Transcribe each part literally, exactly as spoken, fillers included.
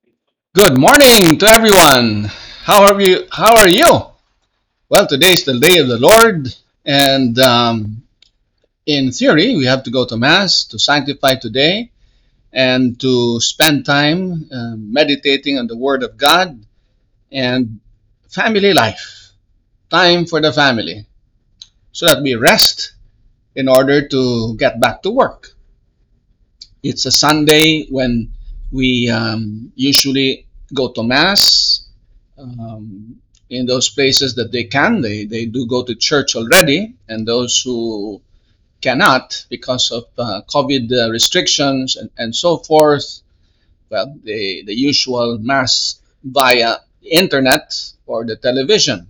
Good morning to everyone. How are you? How are you? Well, today is the day of the Lord, and um, in theory, we have to go to mass to sanctify today and to spend time uh, meditating on the Word of God and family life. Time for the family, so that we rest in order to get back to work. It's a Sunday when we um, usually go to mass. Um, in those places that they can, they, they do go to church already, and those who cannot because of uh, COVID uh, restrictions and, and so forth, well, the, the usual mass via the internet or the television.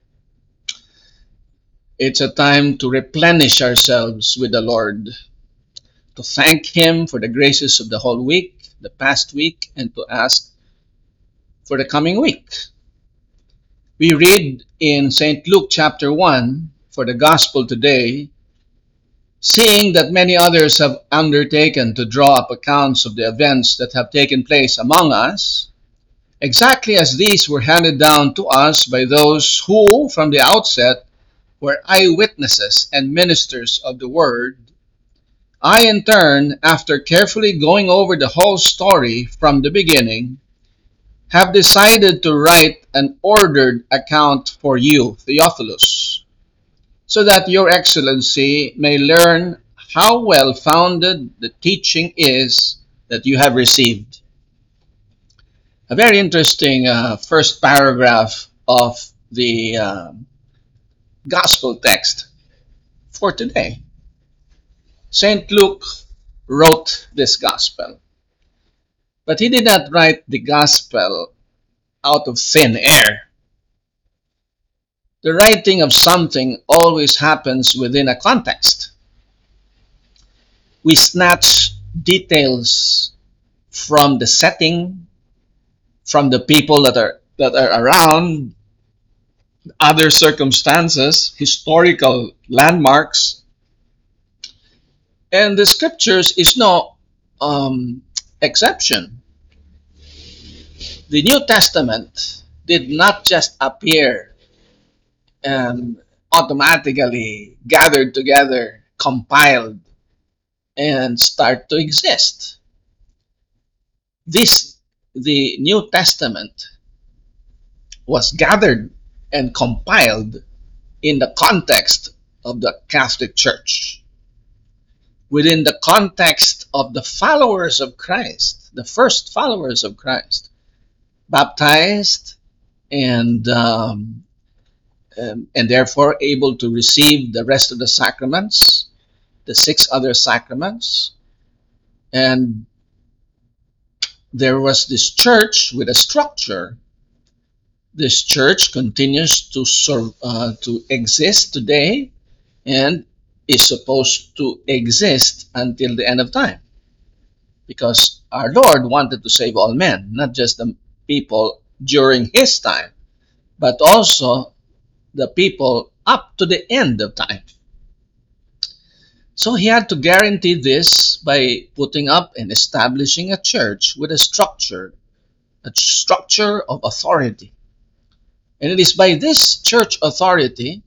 It's a time to replenish ourselves with the Lord, to thank Him for the graces of the whole week, the past week, and to ask for the coming week. We read in Saint Luke chapter one for the gospel today, seeing that many others have undertaken to draw up accounts of the events that have taken place among us, exactly as these were handed down to us by those who, from the outset, were eyewitnesses and ministers of the word. I, in turn, after carefully going over the whole story from the beginning, have decided to write an ordered account for you, Theophilus, so that your excellency may learn how well founded the teaching is that you have received. A very interesting uh, first paragraph of the uh, gospel text for today. Saint Luke wrote this gospel, but he did not write the gospel out of thin air. The writing of something always happens within a context. We snatch details from the setting, from the people that are that are around, other circumstances, historical landmarks, and the scriptures is no um, exception. The New Testament did not just appear and automatically gathered together, compiled, and start to exist. This the New Testament was gathered and compiled in the context of the Catholic Church, within the context of the followers of Christ, the first followers of Christ, baptized and um, um, and therefore able to receive the rest of the sacraments, the six other sacraments, and there was this church with a structure. This church continues to serve, uh, to exist today and is supposed to exist until the end of time, because our Lord wanted to save all men, not just the people during his time, but also the people up to the end of time. So he had to guarantee this by putting up and establishing a church with a structure, a structure of authority. And it is by this church authority,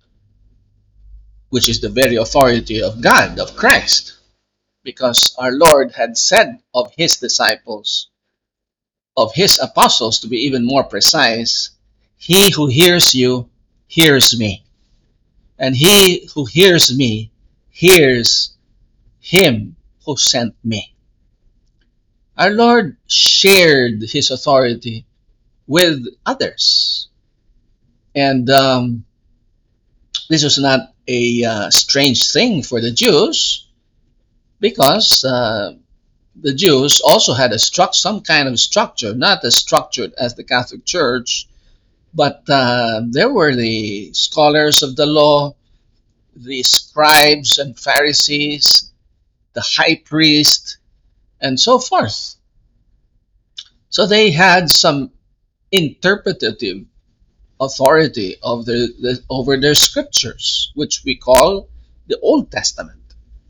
which is the very authority of God, of Christ, because our Lord had said of his disciples, of his apostles to be even more precise, he who hears you hears me, and he who hears me hears him who sent me. Our Lord shared his authority with others, and um, this was not a uh, strange thing for the Jews, because uh, the Jews also had a struct, some kind of structure, not as structured as the Catholic Church, but uh, there were the scholars of the law, the scribes and Pharisees, the high priest, and so forth. So they had some interpretative authority of their, the, over their scriptures, which we call the Old Testament.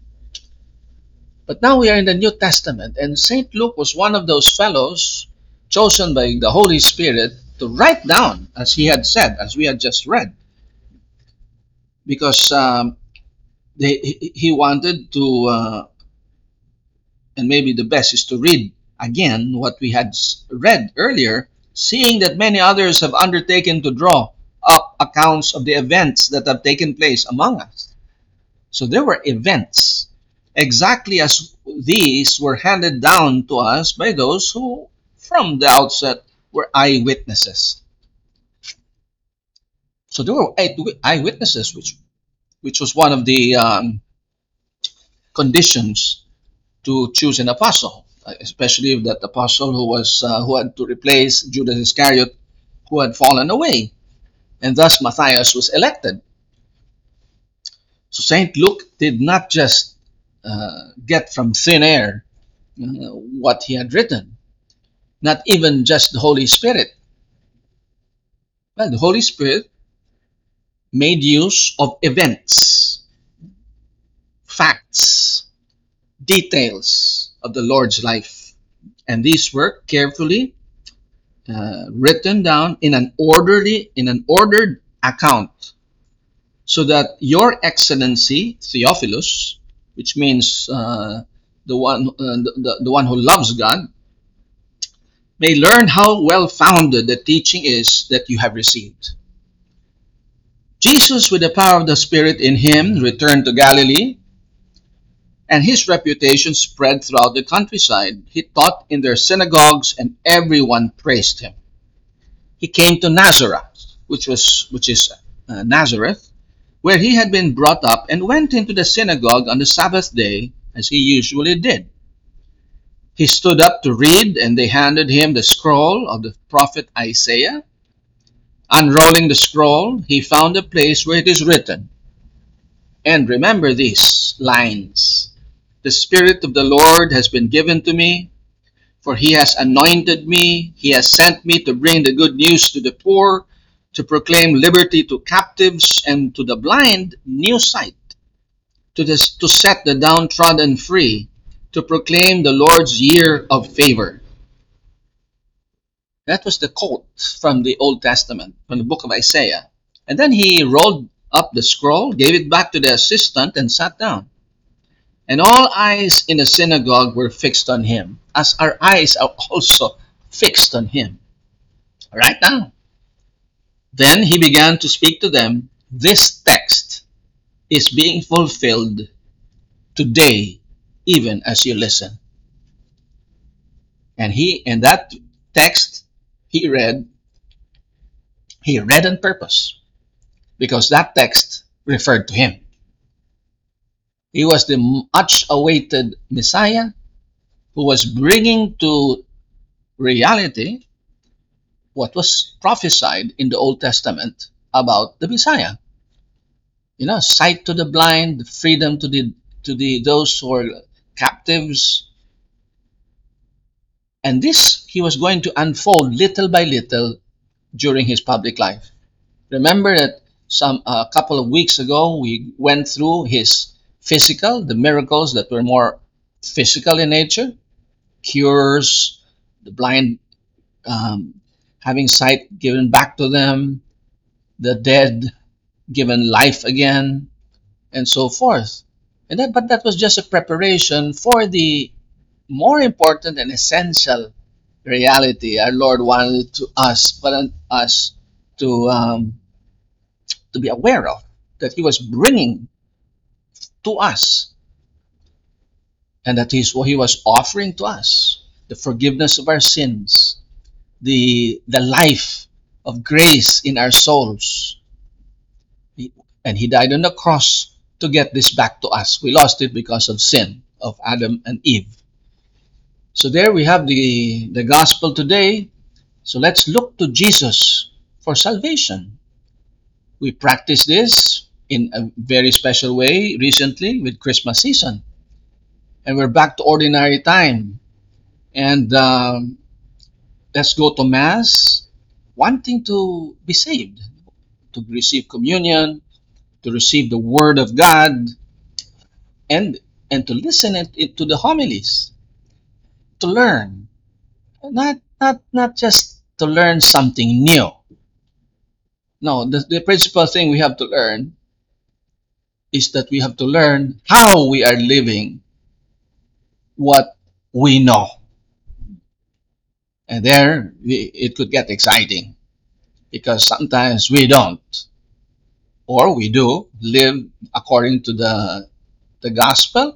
But now we are in the New Testament, and Saint Luke was one of those fellows chosen by the Holy Spirit to write down, as he had said, as we had just read, because um, they, he he wanted to, uh, and maybe the best is to read again what we had read earlier, seeing that many others have undertaken to draw up accounts of the events that have taken place among us. So there were events, exactly as these were handed down to us by those who, from the outset, were eyewitnesses. So there were eyewitnesses, which which was one of the um, conditions to choose an apostle, especially that apostle who was uh, who had to replace Judas Iscariot, who had fallen away, and thus Matthias was elected. So Saint Luke did not just uh, get from thin air uh, what he had written, not even just the Holy Spirit. Well, the Holy Spirit made use of events, facts, details of the Lord's life, and these were carefully uh, written down in an orderly, in an ordered account, so that your excellency Theophilus, which means uh, the one uh, the, the, the one who loves God, may learn how well founded the teaching is that you have received. Jesus, with the power of the Spirit in him, returned to Galilee, and his reputation spread throughout the countryside. He taught in their synagogues, and everyone praised him. He came to Nazareth, which was which is uh, Nazareth, where he had been brought up, and went into the synagogue on the Sabbath day, as he usually did. He stood up to read, and they handed him the scroll of the prophet Isaiah. Unrolling the scroll, he found a place where it is written, and remember these lines: "The Spirit of the Lord has been given to me, for he has anointed me. He has sent me to bring the good news to the poor, to proclaim liberty to captives, and to the blind new sight, to, this, to set the downtrodden free, to proclaim the Lord's year of favor." That was the quote from the Old Testament, from the book of Isaiah. And then he rolled up the scroll, gave it back to the assistant, and sat down. And all eyes in the synagogue were fixed on him, as our eyes are also fixed on him right now. Then he began to speak to them. This text is being fulfilled today, even as you listen. And he, in that text, he read, he read on purpose, because that text referred to him. He was the much awaited Messiah who was bringing to reality what was prophesied in the Old Testament about the Messiah. You know, sight to the blind, freedom to the to the those who are captives. And this he was going to unfold little by little during his public life. Remember that some a couple of weeks ago we went through his physical, the miracles that were more physical in nature, cures, the blind um, having sight given back to them, the dead given life again, and so forth. And that, but that was just a preparation for the more important and essential reality our Lord wanted to us, but us to um, to be aware of, that He was bringing to us, and that is what He was offering to us: the forgiveness of our sins, the the life of grace in our souls. And He died on the cross to get this back to us. We lost it because of sin of Adam and Eve. So there we have the, the gospel today. So let's look to Jesus for salvation. We practiced this in a very special way recently with Christmas season. And we're back to ordinary time. And um, let's go to Mass wanting to be saved, to receive communion, to receive the Word of God, and and to listen it, it to the homilies, to learn, not not not just to learn something new. No, the, the principal thing we have to learn is that we have to learn how we are living what we know. And there we, it could get exciting because sometimes we don't, or we do live according to the the gospel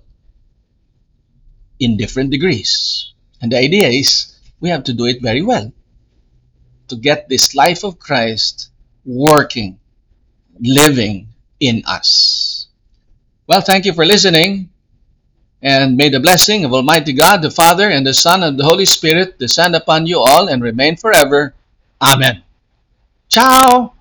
in different degrees. And the idea is we have to do it very well to get this life of Christ working, living in us. Well, thank you for listening, and may the blessing of Almighty God, the Father, and the Son, and the Holy Spirit descend upon you all and remain forever. Amen. Ciao!